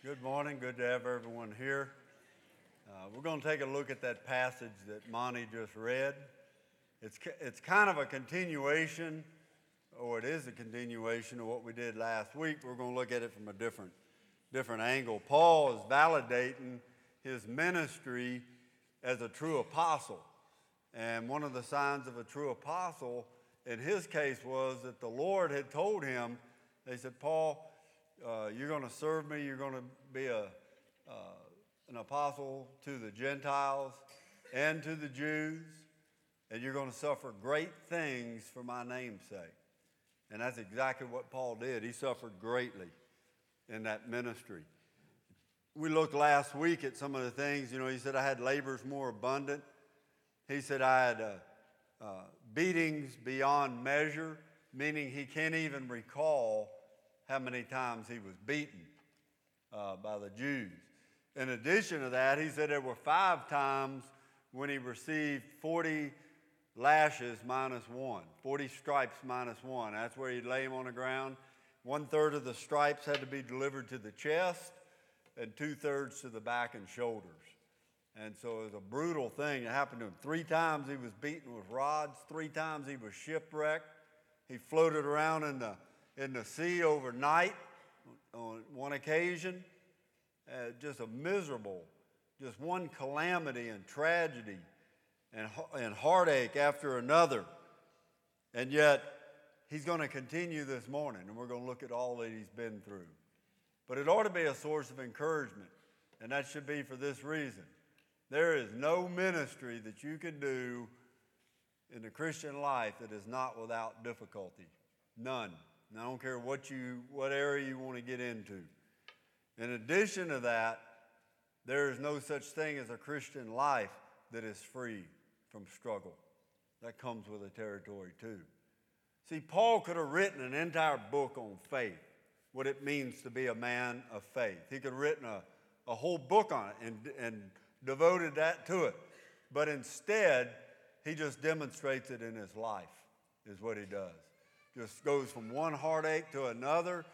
Good morning. Good to have everyone here. We're going to take a look at that passage that Monty just read. It's kind of a continuation, or it is a continuation of what we did last week. We're going to look at it from a different angle. Paul is validating his ministry as a true apostle. And one of the signs of a true apostle in his case was that the Lord had told him, they said, Paul, you're going to serve me. You're going to be an apostle to the Gentiles and to the Jews, and you're going to suffer great things for my name's sake. And that's exactly what Paul did. He suffered greatly in that ministry. We looked last week at some of the things. He said, I had labors more abundant. He said, I had beatings beyond measure, meaning he can't even recall how many times he was beaten by the Jews. In addition to that, he said there were 5 times when he received 40 lashes minus 1, 40 stripes minus 1. That's where he'd lay him on the ground. 1/3 of the stripes had to be delivered to the chest and 2/3 to the back and shoulders. And so it was a brutal thing. It happened to him 3 times. He was beaten with rods. 3 times he was shipwrecked. He floated around in the sea overnight on one occasion. Just a miserable, just one calamity and tragedy and heartache after another. And yet, he's going to continue this morning, and we're going to look at all that he's been through. But it ought to be a source of encouragement, and that should be for this reason. There is no ministry that you can do in the Christian life that is not without difficulty. None. And I don't care what area you want to get into. In addition to that, there is no such thing as a Christian life that is free from struggle. That comes with the territory too. See, Paul could have written an entire book on faith, what it means to be a man of faith. He could have written a whole book on it and devoted that to it. But instead, he just demonstrates it in his life, is what he does. Just goes from one heartache to another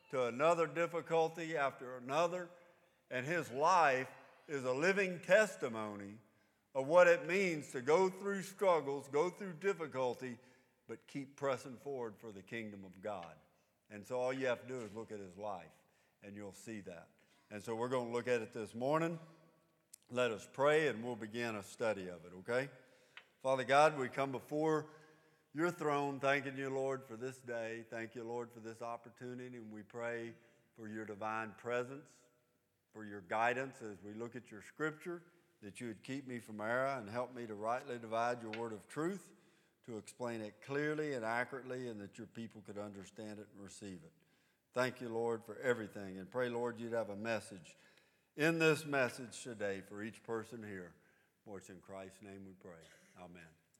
difficulty after another. And his life is a living testimony of what it means to go through struggles, go through difficulty, but keep pressing forward for the kingdom of God. And so all you have to do is look at his life, and you'll see that. And so we're going to look at it this morning. Let us pray, and we'll begin a study of it, okay? Father God, we come before your throne, thanking you, Lord, for this day. Thank you, Lord, for this opportunity, and we pray for your divine presence, for your guidance as we look at your scripture, that you would keep me from error and help me to rightly divide your word of truth, to explain it clearly and accurately, and that your people could understand it and receive it. Thank you, Lord, for everything, and pray, Lord, you'd have a message in this message today for each person here. For it's in Christ's name we pray. Amen.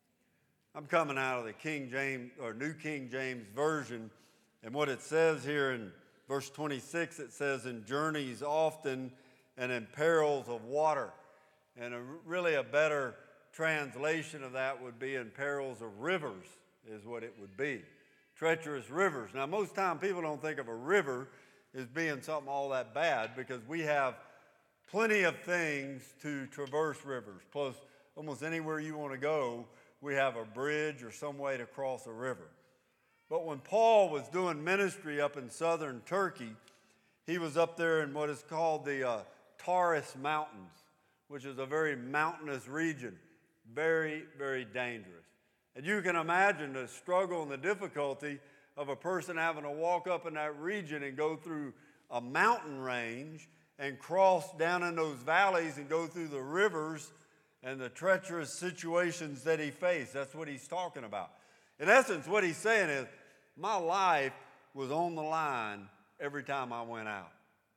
I'm coming out of the King James, or New King James Version, and what it says here in verse 26, it says, in journeys often and in perils of water. And really a better translation of that would be in perils of rivers, is what it would be. Treacherous rivers. Now, most time people don't think of a river as being something all that bad, because we have plenty of things to traverse rivers. Plus, almost anywhere you want to go, we have a bridge or some way to cross a river. But when Paul was doing ministry up in southern Turkey, he was up there in what is called the Taurus Mountains, which is a very mountainous region, very, very dangerous. And you can imagine the struggle and the difficulty of a person having to walk up in that region and go through a mountain range and cross down in those valleys and go through the rivers and the treacherous situations that he faced. That's what he's talking about. In essence, what he's saying is, my life was on the line every time I went out.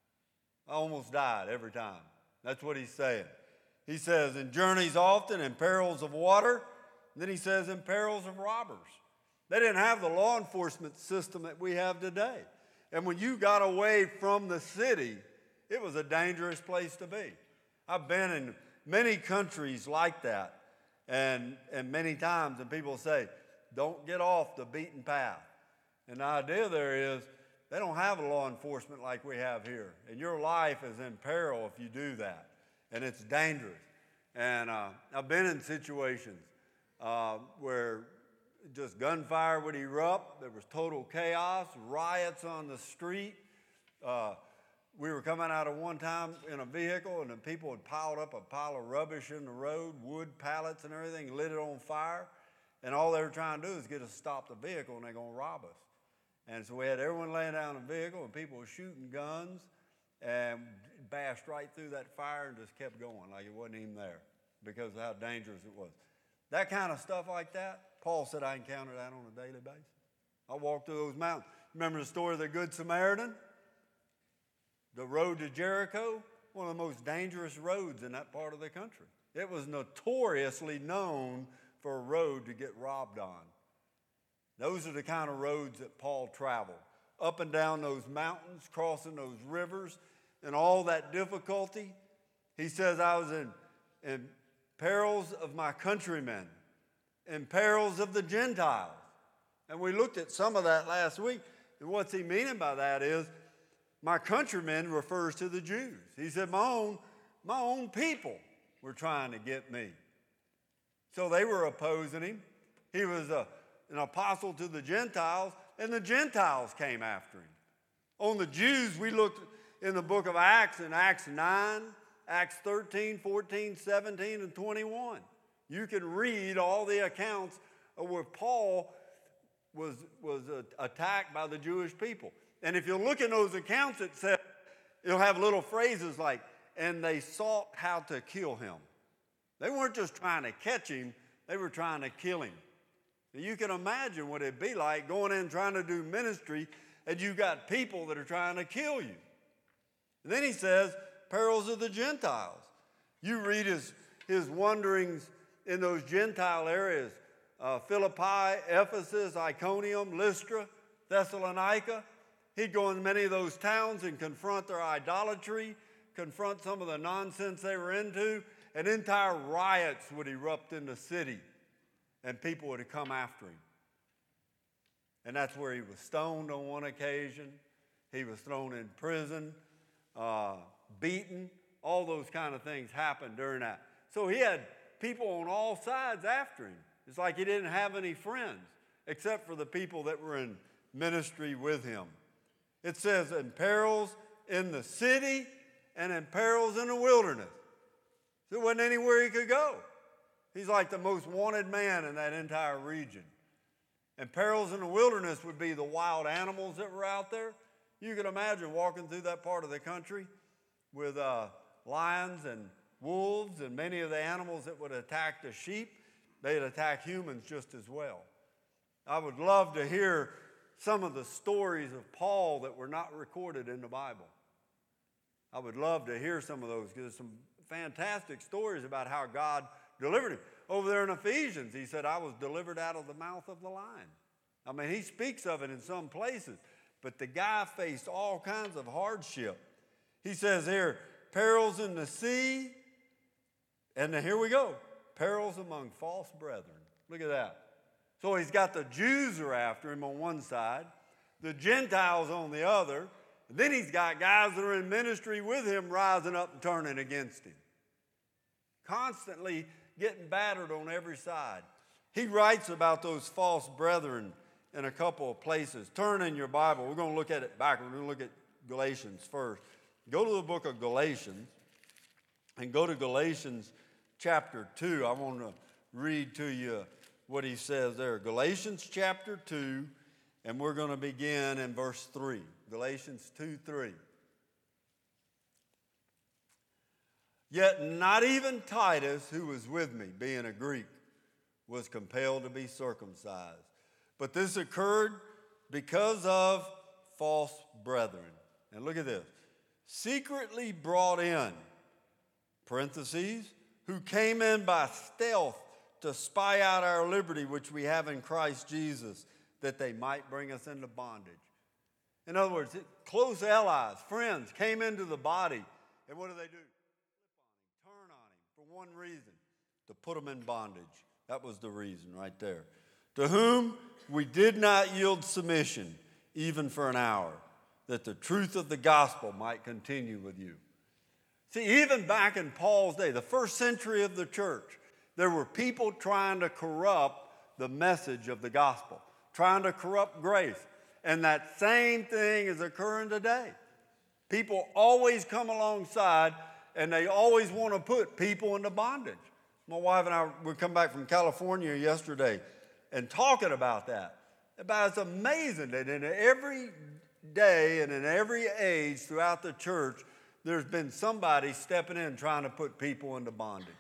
I almost died every time. That's what he's saying. He says, in journeys often, in perils of water. And then he says, in perils of robbers. They didn't have the law enforcement system that we have today. And when you got away from the city, it was a dangerous place to be. I've been in many countries like that, and many times, and people say, don't get off the beaten path. And the idea there is, They don't have a law enforcement like we have here. And your life is in peril if you do that. And it's dangerous. And I've been in situations where just gunfire would erupt. There was total chaos, riots on the street. We were coming out of one time in a vehicle, and the people had piled up a pile of rubbish in the road, wood pallets and everything, lit it on fire. And all they were trying to do is get us to stop the vehicle, and they're going to rob us. And so we had everyone laying down in the vehicle, and people were shooting guns and bashed right through that fire and just kept going like it wasn't even there because of how dangerous it was. That kind of stuff like that, Paul said I encounter that on a daily basis. I walk through those mountains. Remember the story of the Good Samaritan? The road to Jericho, one of the most dangerous roads in that part of the country. It was notoriously known for a road to get robbed on. Those are the kind of roads that Paul traveled. Up and down those mountains, crossing those rivers, and all that difficulty. He says, I was in perils of my countrymen, in perils of the Gentiles. And we looked at some of that last week. And what's he meaning by that is, my countrymen refers to the Jews. He said, my own people were trying to get me. So they were opposing him. He was an apostle to the Gentiles, and the Gentiles came after him. On the Jews, we looked in the book of Acts, in Acts 9, Acts 13, 14, 17, and 21. You can read all the accounts of where Paul was attacked by the Jewish people. And if you look in those accounts, it says, it'll have little phrases like, and they sought how to kill him. They weren't just trying to catch him, they were trying to kill him. And you can imagine what it'd be like going in trying to do ministry and you got people that are trying to kill you. And then he says, perils of the Gentiles. You read his wanderings in those Gentile areas, Philippi, Ephesus, Iconium, Lystra, Thessalonica. He'd go in many of those towns and confront their idolatry, confront some of the nonsense they were into, and entire riots would erupt in the city, and people would come after him. And that's where he was stoned on one occasion. He was thrown in prison, beaten. All those kind of things happened during that. So he had people on all sides after him. It's like he didn't have any friends, except for the people that were in ministry with him. It says, in perils in the city and in perils in the wilderness. There wasn't anywhere he could go. He's like the most wanted man in that entire region. And perils in the wilderness would be the wild animals that were out there. You can imagine walking through that part of the country with lions and wolves and many of the animals that would attack the sheep. They'd attack humans just as well. I would love to hear some of the stories of Paul that were not recorded in the Bible. I would love to hear some of those because there's some fantastic stories about how God delivered him. Over there in Ephesians, he said, I was delivered out of the mouth of the lion. I mean, he speaks of it in some places, but the guy faced all kinds of hardship. He says here, perils in the sea, and then here we go, perils among false brethren. Look at that. So he's got the Jews are after him on one side, the Gentiles on the other, and then he's got guys that are in ministry with him rising up and turning against him. Constantly getting battered on every side. He writes about those false brethren in a couple of places. Turn in your Bible. We're going to look at it backwards. We're going to look at Galatians first. Go to the book of Galatians and go to Galatians chapter 2. I want to read to you what he says there. Galatians chapter 2, and we're going to begin in verse 3. Galatians 2:3. Yet not even Titus, who was with me, being a Greek, was compelled to be circumcised. But this occurred because of false brethren. And look at this. Secretly brought in, parentheses, who came in by stealth to spy out our liberty which we have in Christ Jesus, that they might bring us into bondage. In other words, close allies, friends, came into the body. And what do? Flip on him, turn on him for one reason, to put him in bondage. That was the reason right there. To whom we did not yield submission, even for an hour, that the truth of the gospel might continue with you. See, even back in Paul's day, the first century of the church, there were people trying to corrupt the message of the gospel, trying to corrupt grace. And that same thing is occurring today. People always come alongside and they always want to put people into bondage. My wife and I, we come back from California yesterday and talking about that. About it's amazing that in every day and in every age throughout the church, there's been somebody stepping in trying to put people into bondage.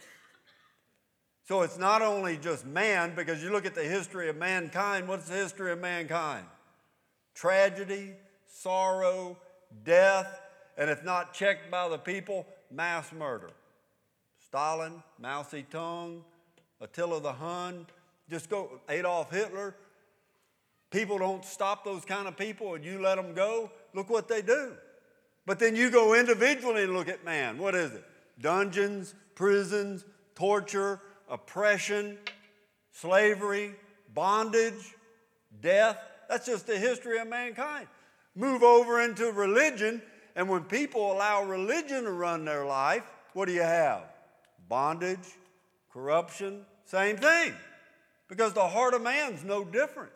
So it's not only just man, because you look at the history of mankind, what's the history of mankind? Tragedy, sorrow, death, and if not checked by the people, mass murder. Stalin, Mao Zedong, Attila the Hun, just go, Adolf Hitler. People don't stop those kind of people and you let them go. Look what they do. But then you go individually and look at man. What is it? Dungeons, prisons, torture, oppression, slavery, bondage, death. That's just the history of mankind. Move over into religion, and when people allow religion to run their life, what do you have? Bondage, corruption, same thing. Because the heart of man's no different.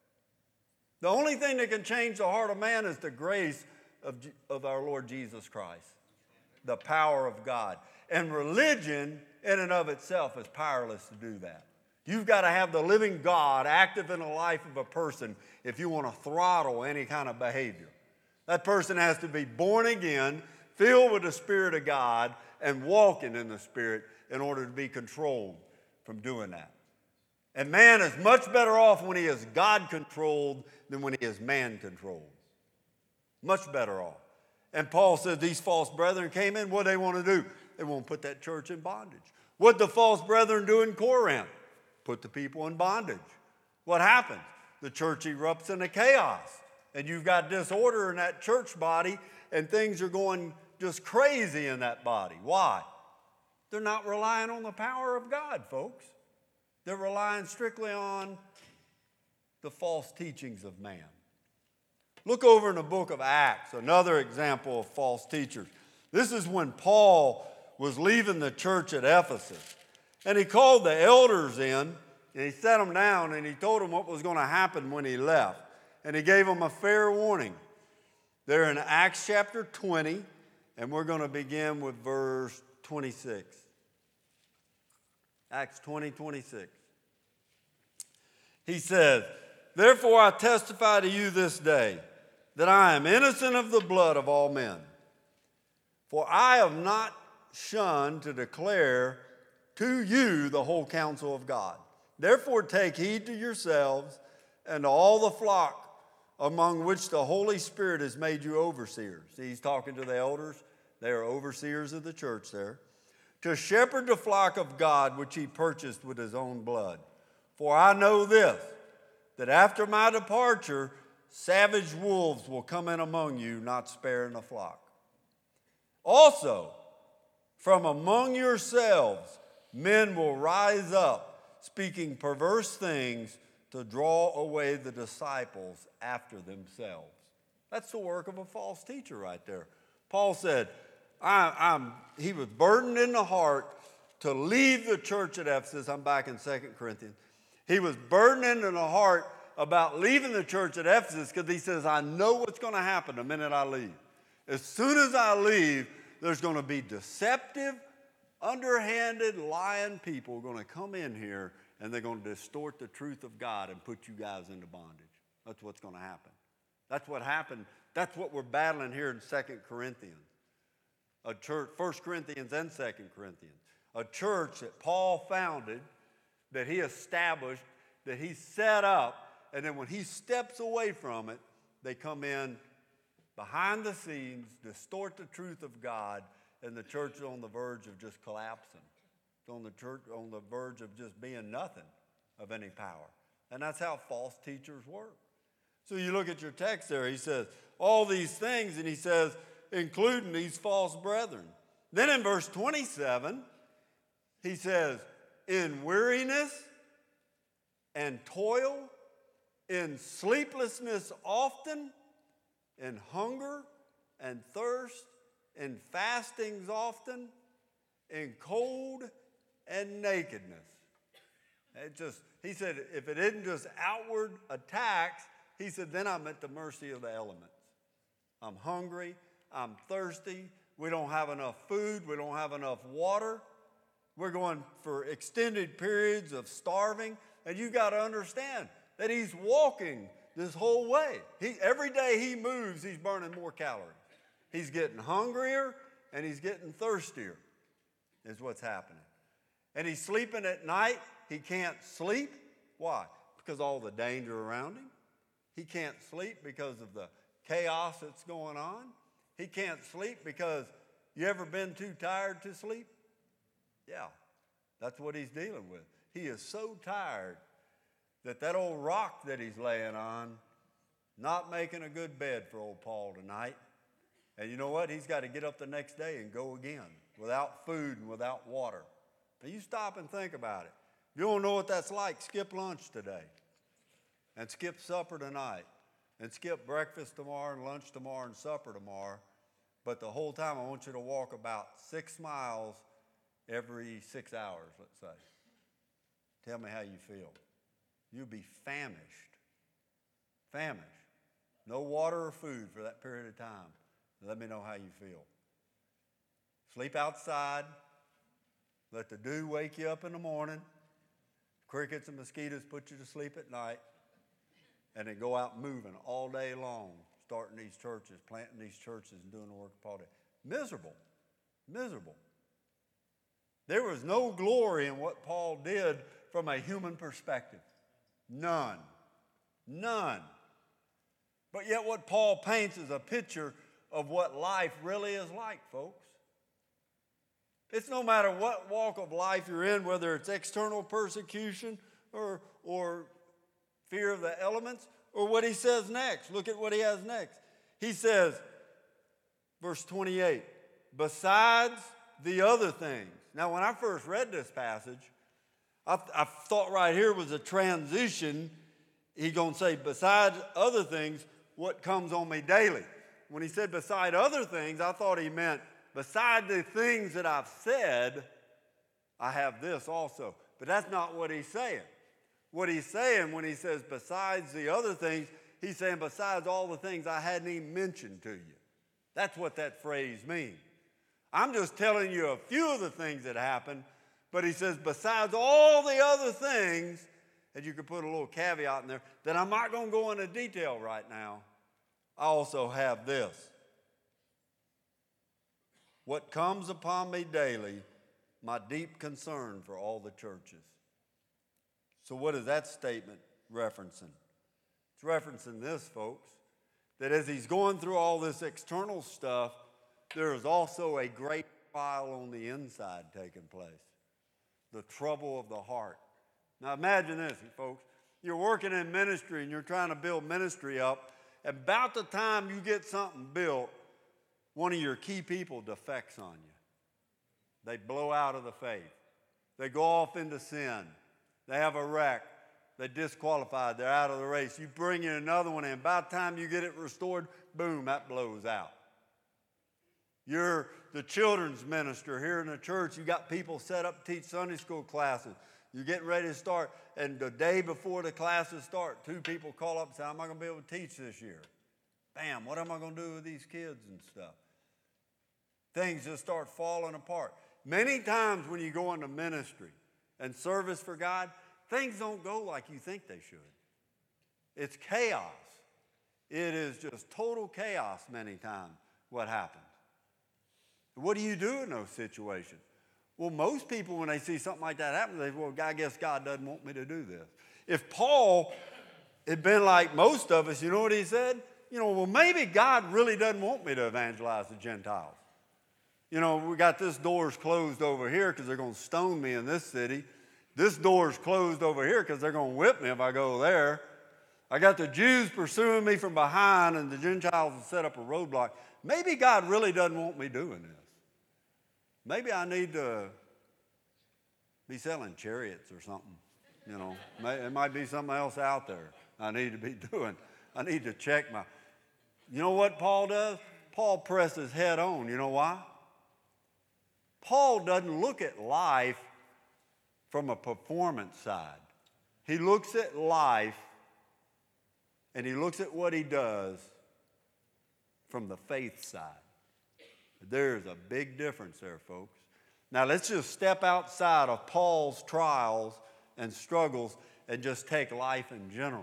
The only thing that can change the heart of man is the grace of our Lord Jesus Christ, the power of God. And religion in and of itself is powerless to do that. You've got to have the living God active in the life of a person if you want to throttle any kind of behavior. That person has to be born again, filled with the Spirit of God, and walking in the Spirit in order to be controlled from doing that. And man is much better off when he is God-controlled than when he is man-controlled. Much better off. And Paul said these false brethren came in. What do they want to do? They want to put that church in bondage. What did the false brethren do in Corinth? Put the people in bondage. What happens? The church erupts into chaos. And you've got disorder in that church body, and things are going just crazy in that body. Why? They're not relying on the power of God, folks. They're relying strictly on the false teachings of man. Look over in the book of Acts, another example of false teachers. This is when Paul was leaving the church at Ephesus. And he called the elders in, and he sat them down, and he told them what was going to happen when he left. And he gave them a fair warning. They're in Acts chapter 20, and we're going to begin with verse 26. Acts 20:26. He says, "Therefore I testify to you this day, that I am innocent of the blood of all men. For I have not shunned to declare to you the whole counsel of God. Therefore take heed to yourselves and to all the flock among which the Holy Spirit has made you overseers." See, he's talking to the elders. They are overseers of the church there. "To shepherd the flock of God which he purchased with his own blood. For I know this, that after my departure, savage wolves will come in among you, not sparing the flock. Also, from among yourselves, men will rise up, speaking perverse things to draw away the disciples after themselves." That's the work of a false teacher right there. Paul said, he was burdened in the heart to leave the church at Ephesus. I'm back in 2 Corinthians. He was burdened in the heart about leaving the church at Ephesus because he says, I know what's going to happen the minute I leave. As soon as I leave, there's going to be deceptive, underhanded, lying people going to come in here and they're going to distort the truth of God and put you guys into bondage. That's what's going to happen. That's what happened. That's what we're battling here in 2 Corinthians. A church, 1 Corinthians and 2 Corinthians. A church that Paul founded, that he established, that he set up, and then when he steps away from it, they come in behind the scenes, distort the truth of God, and the church is on the verge of just collapsing. It's on the verge of just being nothing of any power. And that's how false teachers work. So you look at your text there, he says, all these things, and he says, including these false brethren. Then in verse 27, he says, in weariness and toil, in sleeplessness often, in hunger and thirst, in fastings often, in cold and nakedness. He said, if it isn't just outward attacks, he said, then I'm at the mercy of the elements. I'm hungry, I'm thirsty, we don't have enough food, we don't have enough water. We're going for extended periods of starving, and you got to understand that he's walking this whole way. Every day he moves, he's burning more calories. He's getting hungrier, and he's getting thirstier, is what's happening. And he's sleeping at night. He can't sleep. Why? Because all the danger around him. He can't sleep because of the chaos that's going on. He can't sleep because you ever been too tired to sleep? Yeah, that's what he's dealing with. He is so tired that old rock that he's laying on, not making a good bed for old Paul tonight. And you know what? He's got to get up the next day and go again without food and without water. Now you stop and think about it. If you don't know what that's like, skip lunch today and skip supper tonight and skip breakfast tomorrow and lunch tomorrow and supper tomorrow. But the whole time I want you to walk about 6 miles every 6 hours, let's say. Tell me how you feel. You'll be famished. Famished. No water or food for that period of time. Let me know how you feel. Sleep outside. Let the dew wake you up in the morning. Crickets and mosquitoes put you to sleep at night. And then go out moving all day long, starting these churches, planting these churches, and doing the work of Paul did. Miserable. Miserable. There was no glory in what Paul did from a human perspective. None. None. But yet what Paul paints is a picture of what life really is like, folks. It's no matter what walk of life you're in, whether it's external persecution or fear of the elements, or what he says next. Look at what he has next. He says, verse 28, besides the other things. Now, when I first read this passage, I thought right here was a transition. He's going to say, besides other things, what comes on me daily. When he said beside other things, I thought he meant beside the things that I've said, I have this also. But that's not what he's saying. What he's saying when he says besides the other things, he's saying besides all the things I hadn't even mentioned to you. That's what that phrase means. I'm just telling you a few of the things that happened, but he says besides all the other things, and you could put a little caveat in there, that I'm not going to go into detail right now, I also have this. What comes upon me daily, my deep concern for all the churches. So what is that statement referencing? It's referencing this, folks, that as he's going through all this external stuff, there is also a great trial on the inside taking place. The trouble of the heart. Now imagine this, folks. You're working in ministry and you're trying to build ministry up. About the time you get something built, one of your key people defects on you. They blow out of the faith. They go off into sin. They have a wreck. They're disqualified. They're out of the race. You bring in another one, and about the time you get it restored, boom, that blows out. You're the children's minister here in the church. You got people set up to teach Sunday school classes. You're getting ready to start, and the day before the classes start, 2 people call up and say, I'm not going to be able to teach this year. Bam, what am I going to do with these kids and stuff? Things just start falling apart. Many times when you go into ministry and service for God, things don't go like you think they should. It's chaos. It is just total chaos many times what happens. What do you do in those situations? Well, most people, when they see something like that happen, they say, well, I guess God doesn't want me to do this. If Paul had been like most of us, you know what he said? Well, maybe God really doesn't want me to evangelize the Gentiles. We got this door's closed over here because they're going to stone me in this city. This door's closed over here because they're going to whip me if I go there. I got the Jews pursuing me from behind and the Gentiles have set up a roadblock. Maybe God really doesn't want me doing this. Maybe I need to be selling chariots or something. It might be something else out there I need to be doing. I need to check You know what Paul does? Paul presses head on. You know why? Paul doesn't look at life from a performance side. He looks at life and he looks at what he does from the faith side. There's a big difference there, folks. Now let's just step outside of Paul's trials and struggles and just take life in general.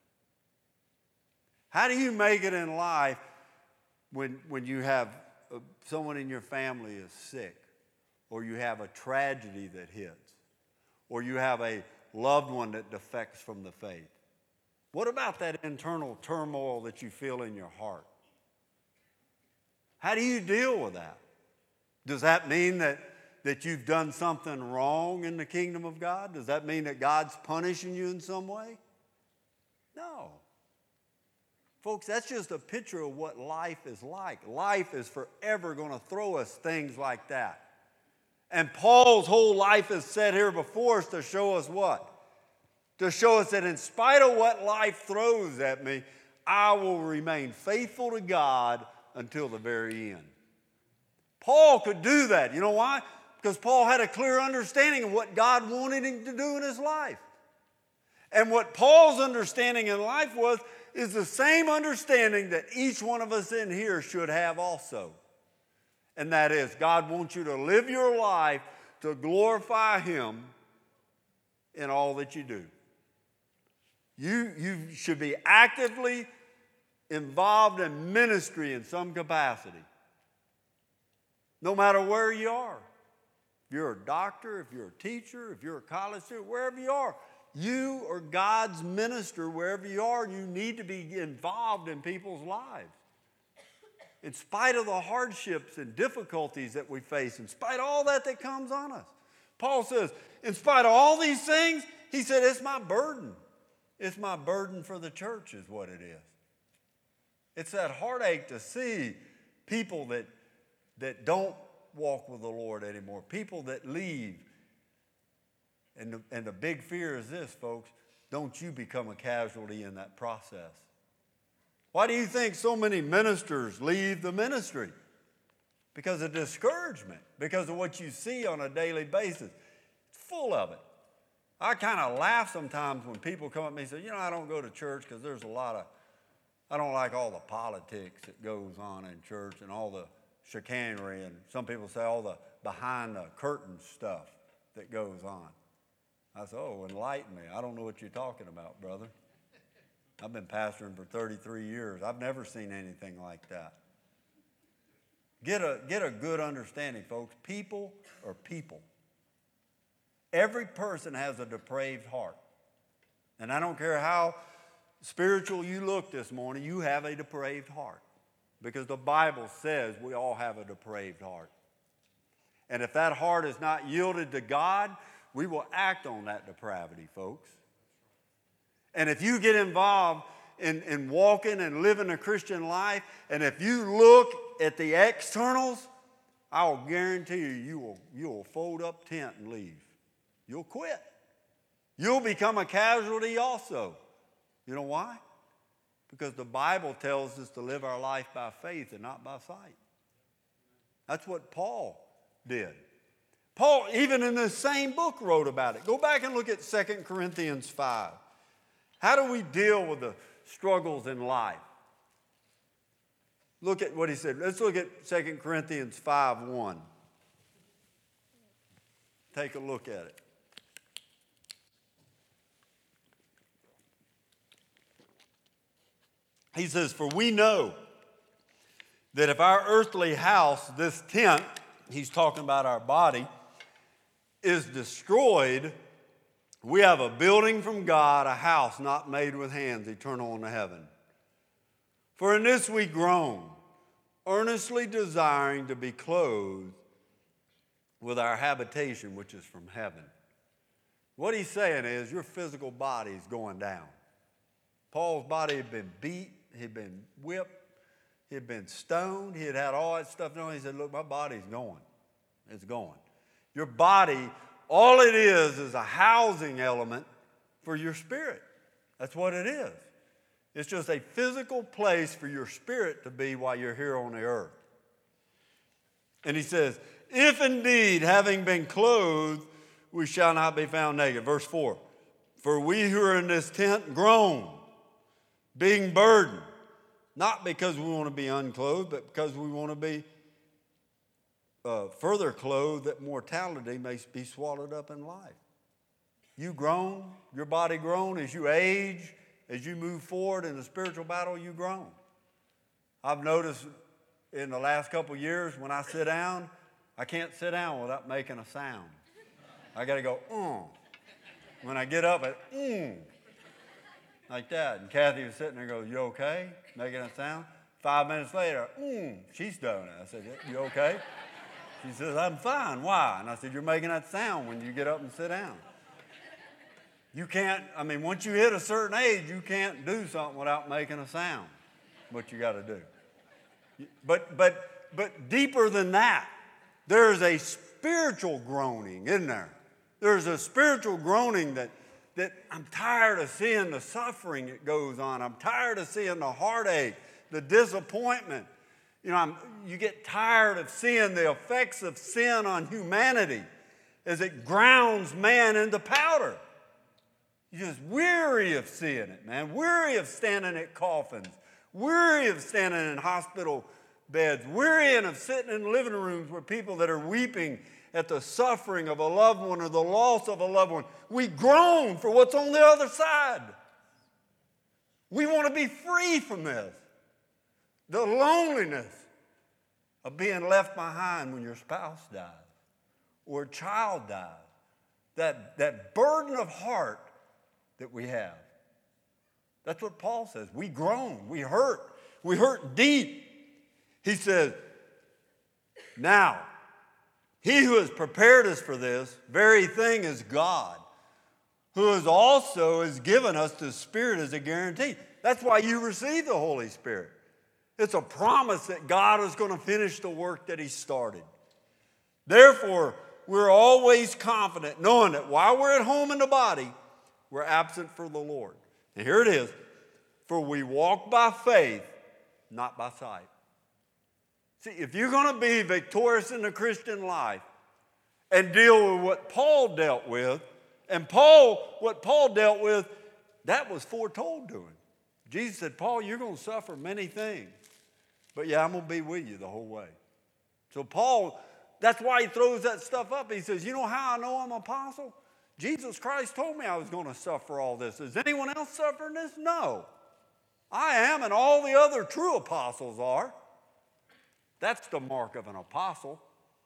How do you make it in life when you have someone in your family is sick, or you have a tragedy that hits, or you have a loved one that defects from the faith? What about that internal turmoil that you feel in your heart? How do you deal with that? Does that mean that you've done something wrong in the kingdom of God? Does that mean that God's punishing you in some way? No. Folks, that's just a picture of what life is like. Life is forever going to throw us things like that. And Paul's whole life is set here before us to show us what? To show us that in spite of what life throws at me, I will remain faithful to God until the very end. Paul could do that. You know why? Because Paul had a clear understanding of what God wanted him to do in his life. And what Paul's understanding in life is the same understanding that each one of us in here should have also. And that is, God wants you to live your life to glorify Him in all that you do. You should be actively involved in ministry in some capacity. No matter where you are. If you're a doctor, if you're a teacher, if you're a college student, wherever you are, you are God's minister wherever you are, and you need to be involved in people's lives. In spite of the hardships and difficulties that we face, in spite of all that comes on us. Paul says, in spite of all these things, he said, it's my burden. It's my burden for the church is what it is. It's that heartache to see people that don't walk with the Lord anymore, people that leave. And the big fear is this, folks, don't you become a casualty in that process. Why do you think so many ministers leave the ministry? Because of discouragement, because of what you see on a daily basis. It's full of it. I kind of laugh sometimes when people come up to me and say, I don't go to church because there's I don't like all the politics that goes on in church and all the chicanery, and some people say all the behind the curtain stuff that goes on. I said, enlighten me. I don't know what you're talking about, brother. I've been pastoring for 33 years. I've never seen anything like that. Get a good understanding, folks. People are people. Every person has a depraved heart. And I don't care how spiritual you look this morning, you have a depraved heart. Because the Bible says we all have a depraved heart. And if that heart is not yielded to God, we will act on that depravity, folks. And if you get involved in walking and living a Christian life, and if you look at the externals, I will guarantee you will fold up tent and leave. You'll quit. You'll become a casualty also. You know why? Because the Bible tells us to live our life by faith and not by sight. That's what Paul did. Paul, even in the same book, wrote about it. Go back and look at 2 Corinthians 5. How do we deal with the struggles in life? Look at what he said. Let's look at 2 Corinthians 5:1. Take a look at it. He says, for we know that if our earthly house, this tent, he's talking about our body, is destroyed, we have a building from God, a house not made with hands, eternal in heaven. For in this we groan, earnestly desiring to be clothed with our habitation, which is from heaven. What he's saying is your physical body is going down. Paul's body had been beat, he'd been whipped, he'd been stoned, he had had all that stuff done. He said, look, my body's going. It's going. Your body, all it is a housing element for your spirit. That's what it is. It's just a physical place for your spirit to be while you're here on the earth. And he says, if indeed, having been clothed, we shall not be found naked. Verse 4, for we who are in this tent groan, being burdened, not because we want to be unclothed, but because we want to be further clothed, that mortality may be swallowed up in life. You groan, your body groan as you age, as you move forward in the spiritual battle, you groan. I've noticed in the last couple of years when I sit down, I can't sit down without making a sound. I got to go, When I get up, like that. And Kathy was sitting there and goes, you okay? Making a sound. 5 minutes later, she's doing it. I said, you okay? She says, I'm fine. Why? And I said, you're making that sound when you get up and sit down. You can't, once you hit a certain age, you can't do something without making a sound. What you got to do. But deeper than that, there's a spiritual groaning, isn't there? There's a spiritual groaning that I'm tired of seeing the suffering that goes on. I'm tired of seeing the heartache, the disappointment. You get tired of seeing the effects of sin on humanity as it grounds man into powder. You're just weary of seeing it, man. Weary of standing at coffins. Weary of standing in hospital beds. Weary of sitting in living rooms where people that are weeping at the suffering of a loved one or the loss of a loved one. We groan for what's on the other side. We want to be free from this. The loneliness of being left behind when your spouse dies or a child dies. That burden of heart that we have. That's what Paul says. We groan. We hurt. We hurt deep. He says, now, he who has prepared us for this very thing is God, who has given us the Spirit as a guarantee. That's why you receive the Holy Spirit. It's a promise that God is going to finish the work that He started. Therefore, we're always confident, knowing that while we're at home in the body, we're absent for the Lord. And here it is, for we walk by faith, not by sight. See, if you're going to be victorious in the Christian life and deal with what Paul dealt with, what Paul dealt with, that was foretold to him. Jesus said, Paul, you're going to suffer many things, but I'm going to be with you the whole way. So Paul, that's why he throws that stuff up. He says, you know how I know I'm an apostle? Jesus Christ told me I was going to suffer all this. Is anyone else suffering this? No. I am, and all the other true apostles are. That's the mark of an apostle.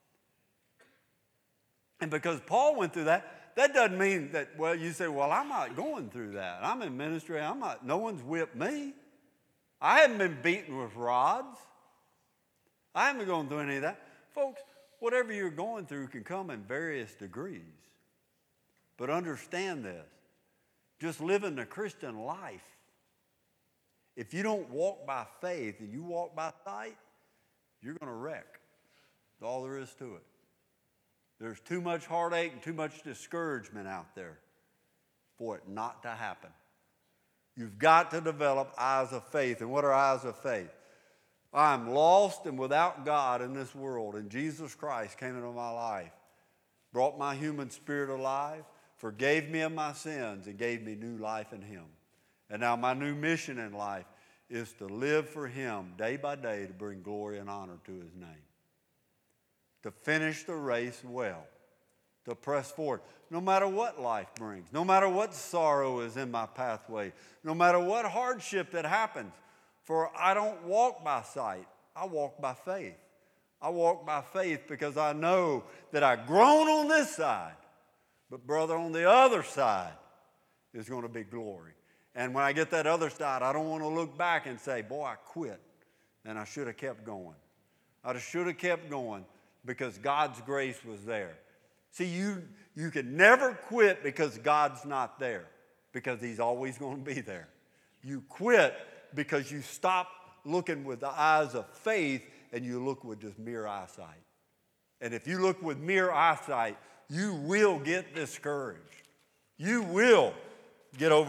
And because Paul went through that doesn't mean that, you say, I'm not going through that. I'm in ministry. No one's whipped me. I haven't been beaten with rods. I haven't gone through any of that. Folks, whatever you're going through can come in various degrees. But understand this. Just living the Christian life, if you don't walk by faith and you walk by sight, you're going to wreck. That's all there is to it. There's too much heartache and too much discouragement out there for it not to happen. You've got to develop eyes of faith. And what are eyes of faith? I'm lost and without God in this world, and Jesus Christ came into my life, brought my human spirit alive, forgave me of my sins, and gave me new life in Him. And now my new mission in life is to live for Him day by day to bring glory and honor to His name. To finish the race well, to press forward, no matter what life brings, no matter what sorrow is in my pathway, no matter what hardship that happens. For I don't walk by sight, I walk by faith. I walk by faith because I know that I groan on this side, but brother, on the other side is going to be glory. And when I get that other side, I don't want to look back and say, boy, I quit, and I should have kept going. I should have kept going because God's grace was there. See, you can never quit because God's not there, because He's always going to be there. You quit because you stop looking with the eyes of faith and you look with just mere eyesight. And if you look with mere eyesight, you will get discouraged. You will get over.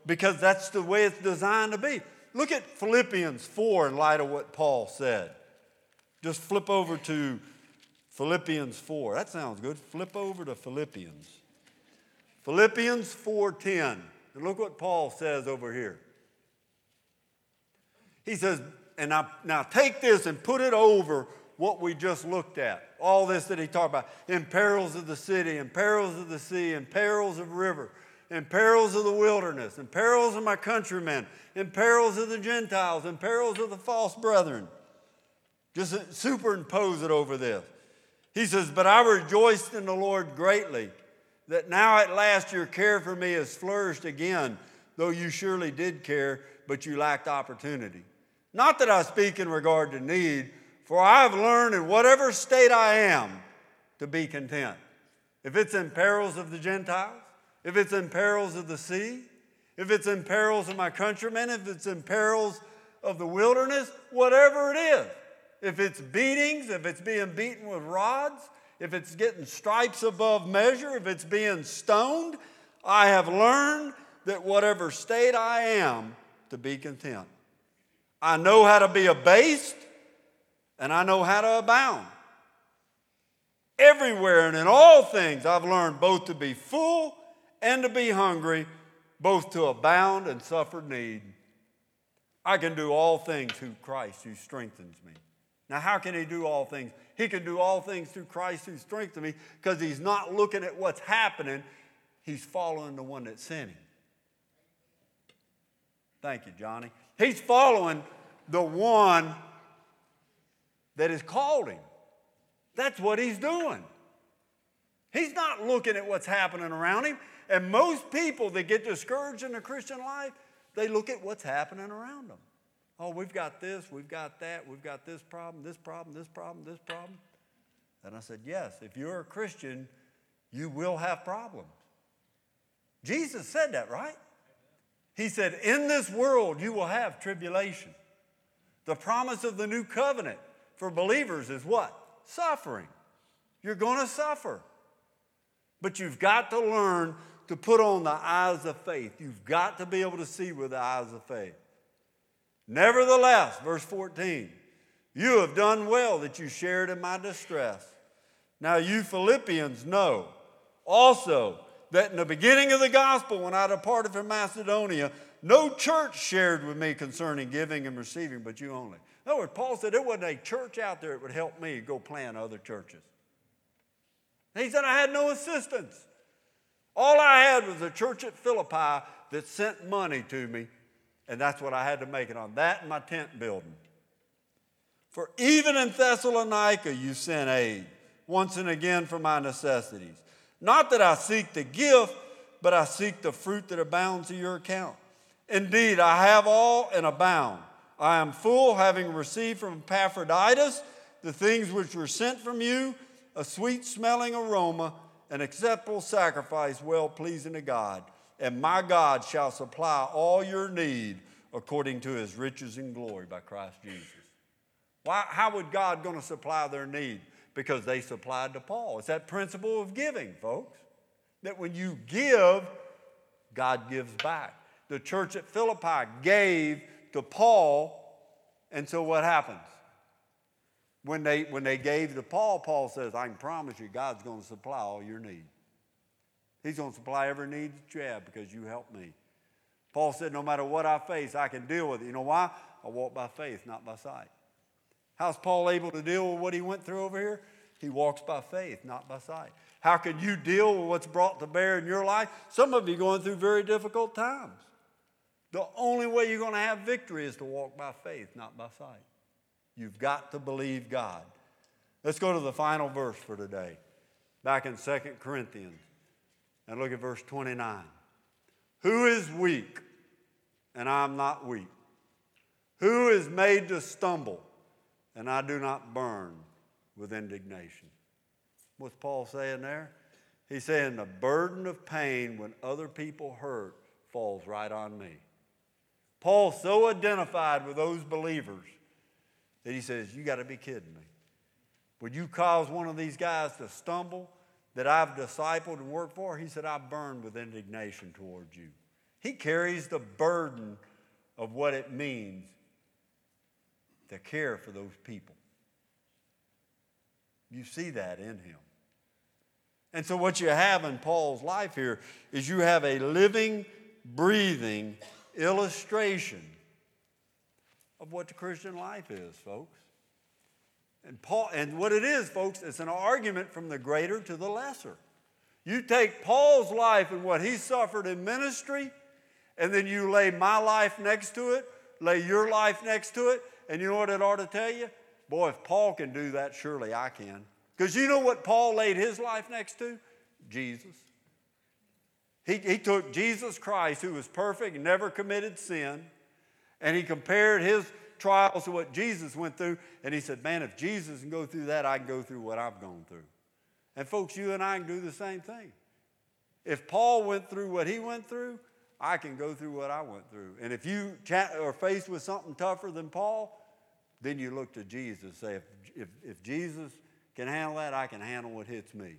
because that's the way it's designed to be. Look at Philippians 4 in light of what Paul said. Just flip over to Philippians 4. That sounds good. Flip over to Philippians. Philippians 4:10. And look what Paul says over here. He says, and now take this and put it over what we just looked at. All this that he talked about. In perils of the city, in perils of the sea, in perils of river, in perils of the wilderness, in perils of my countrymen, in perils of the Gentiles, in perils of the false brethren. Just superimpose it over this. He says, but I rejoiced in the Lord greatly, that now at last your care for me has flourished again, though you surely did care, but you lacked opportunity. Not that I speak in regard to need, for I have learned in whatever state I am to be content. If it's in perils of the Gentiles, if it's in perils of the sea, if it's in perils of my countrymen, if it's in perils of the wilderness, whatever it is. If it's beatings, if it's being beaten with rods, if it's getting stripes above measure, if it's being stoned, I have learned that whatever state I am, to be content. I know how to be abased, and I know how to abound. Everywhere and in all things I've learned both to be full and to be hungry, both to abound and suffer need. I can do all things through Christ who strengthens me. Now, how can he do all things? He can do all things through Christ who strengthens me because he's not looking at what's happening. He's following the one that's sinning. Thank you, Johnny. He's following the one that has called him. That's what he's doing. He's not looking at what's happening around him. And most people that get discouraged in the Christian life, they look at what's happening around them. Oh, we've got this, we've got that, we've got this problem, this problem, this problem, this problem. And I said, yes, if you're a Christian, you will have problems. Jesus said that, right? He said, in this world you will have tribulation. The promise of the new covenant for believers is what? Suffering. You're going to suffer. But you've got to learn to put on the eyes of faith. You've got to be able to see with the eyes of faith. Nevertheless, verse 14, you have done well that you shared in my distress. Now you Philippians know also that in the beginning of the gospel, when I departed from Macedonia, no church shared with me concerning giving and receiving, but you only. In other words, Paul said there wasn't a church out there that would help me go plant other churches. He said I had no assistance. All I had was a church at Philippi that sent money to me, and that's what I had to make it on, that and my tent building. For even in Thessalonica you sent aid, once and again for my necessities. Not that I seek the gift, but I seek the fruit that abounds to your account. Indeed, I have all and abound. I am full, having received from Epaphroditus the things which were sent from you, a sweet-smelling aroma, an acceptable sacrifice, well-pleasing to God. And my God shall supply all your need according to his riches and glory by Christ Jesus. Why? How would God going to supply their need? Because they supplied to Paul. It's that principle of giving, folks. That when you give, God gives back. The church at Philippi gave to Paul, and so what happens? When they gave to Paul, Paul says, I can promise you God's going to supply all your needs. He's going to supply every need that you have because you helped me. Paul said, no matter what I face, I can deal with it. You know why? I walk by faith, not by sight. How's Paul able to deal with what he went through over here? He walks by faith, not by sight. How can you deal with what's brought to bear in your life? Some of you are going through very difficult times. The only way you're going to have victory is to walk by faith, not by sight. You've got to believe God. Let's go to the final verse for today. Back in 2 Corinthians. And look at verse 29. Who is weak, and I am not weak? Who is made to stumble, and I do not burn with indignation? What's Paul saying there? He's saying the burden of pain when other people hurt falls right on me. Paul's so identified with those believers that he says, you got to be kidding me. Would you cause one of these guys to stumble that I've discipled and worked for? He said, I burn with indignation towards you. He carries the burden of what it means to care for those people. You see that in him. And so what you have in Paul's life here is you have a living, breathing illustration of what the Christian life is, folks. And what it is, folks, it's an argument from the greater to the lesser. You take Paul's life and what he suffered in ministry, and then you lay my life next to it, lay your life next to it, and you know what it ought to tell you? Boy, if Paul can do that, surely I can. Because you know what Paul laid his life next to? Jesus. He took Jesus Christ, who was perfect and never committed sin, and he compared his trials to what Jesus went through, and he said, man, if Jesus can go through that, I can go through what I've gone through. And folks, you and I can do the same thing. If Paul went through what he went through, I can go through what I went through. And if you are faced with something tougher than Paul, then you look to Jesus and say, if Jesus can handle that, I can handle what hits me.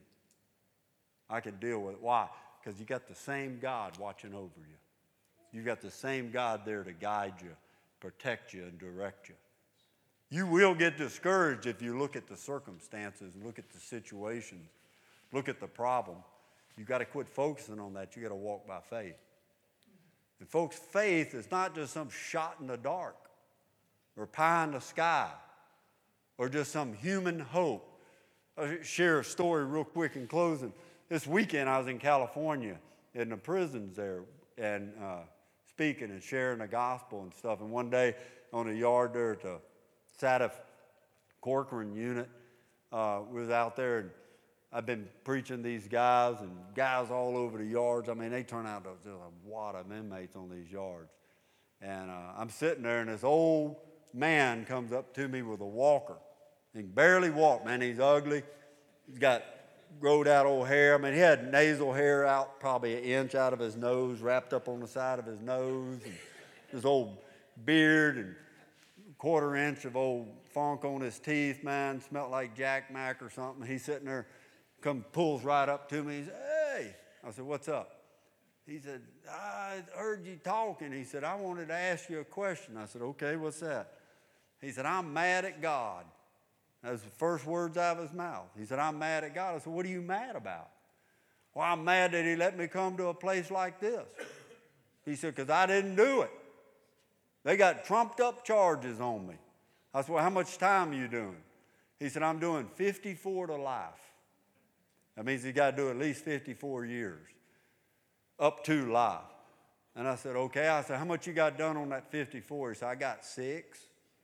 I can deal with it. Why? Because you got the same God watching over you. You got the same God there to guide you, protect you, and direct you. You will get discouraged if you look at the circumstances, look at the situations, look at the problem. You got to quit focusing on that. You got to walk by faith. And folks, faith is not just some shot in the dark or pie in the sky or just some human hope. I'll share a story real quick in closing. This weekend I was in California in the prisons there and speaking and sharing the gospel and stuff. And one day on the yard there at the Saddif Corcoran unit, we was out there and I've been preaching these guys and guys all over the yards. I mean, they turn out just a wad of inmates on these yards. And I'm sitting there and this old man comes up to me with a walker. He can barely walk, man. He's ugly. He's got growed out old hair. I mean, he had nasal hair out probably an inch out of his nose, wrapped up on the side of his nose. And this old beard and quarter-inch of old funk on his teeth, man. Smelled like Jack Mack or something. He's sitting there, pulls right up to me. He said, hey. I said, what's up? He said, I heard you talking. He said, I wanted to ask you a question. I said, okay, what's that? He said, I'm mad at God. That was the first words out of his mouth. He said, I'm mad at God. I said, what are you mad about? Well, I'm mad that he let me come to a place like this. He said, because I didn't do it. They got trumped up charges on me. I said, well, how much time are you doing? He said, I'm doing 54 to life. That means you got to do at least 54 years, up to life. And I said, okay. I said, how much you got done on that 54? He said, I got 6.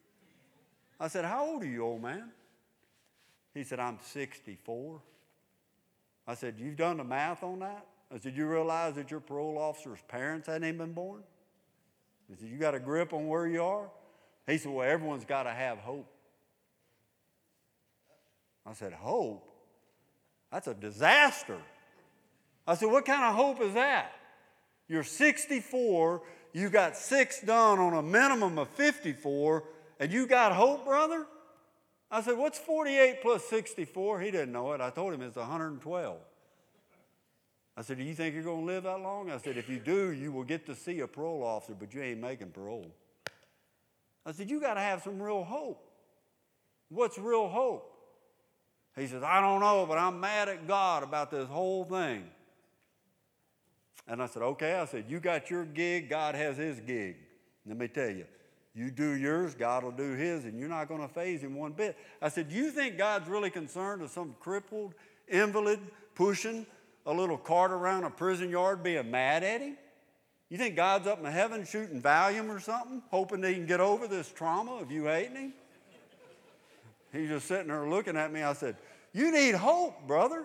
I said, how old are you, old man? He said, I'm 64. I said, you've done the math on that? I said, you realize that your parole officer's parents hadn't even been born? He said, you got a grip on where you are? He said, well, everyone's got to have hope. I said, hope? That's a disaster. I said, what kind of hope is that? You're 64, you got 6 done on a minimum of 54, and you got hope, brother? I said, what's 48 plus 64? He didn't know it. I told him it's 112. I said, do you think you're going to live that long? I said, if you do, you will get to see a parole officer, but you ain't making parole. I said, you got to have some real hope. What's real hope? He says, I don't know, but I'm mad at God about this whole thing. And I said, okay. I said, you got your gig, God has his gig. Let me tell you, you do yours, God will do his, and you're not going to faze him one bit. I said, do you think God's really concerned with some crippled invalid pushing a little cart around a prison yard being mad at him? You think God's up in heaven shooting Valium or something, hoping that he can get over this trauma of you hating him? He's just sitting there looking at me. I said, you need hope, brother.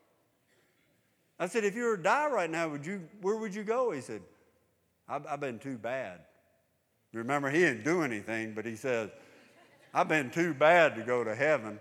I said, if you were to die right now, where would you go? He said, I've been too bad. Remember, he didn't do anything, but he says, I've been too bad to go to heaven.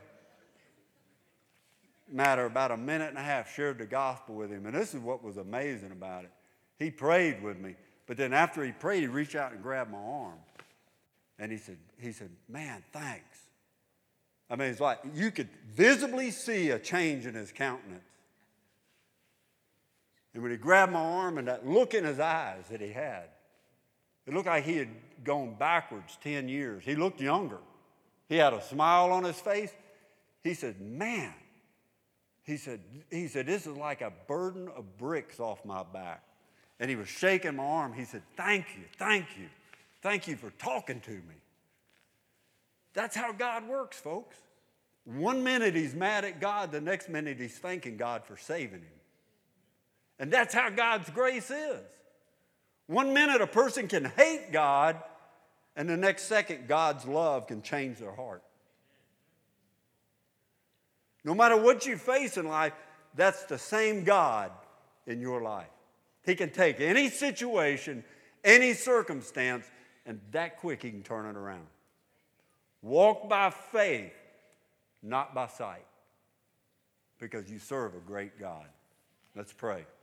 Matter about a minute and a half, shared the gospel with him. And this is what was amazing about it. He prayed with me, but then after he prayed, he reached out and grabbed my arm. And he said, man, thanks. I mean, it's like you could visibly see a change in his countenance. And when he grabbed my arm and that look in his eyes that he had, it looked like he had gone backwards 10 years. He looked younger. He had a smile on his face. He said, man, he said, this is like a burden of bricks off my back. And he was shaking my arm. He said, thank you, thank you. Thank you for talking to me. That's how God works, folks. One minute he's mad at God, the next minute he's thanking God for saving him. And that's how God's grace is. One minute a person can hate God, and the next second God's love can change their heart. No matter what you face in life, that's the same God in your life. He can take any situation, any circumstance, and that quick he can turn it around. Walk by faith, not by sight, because you serve a great God. Let's pray.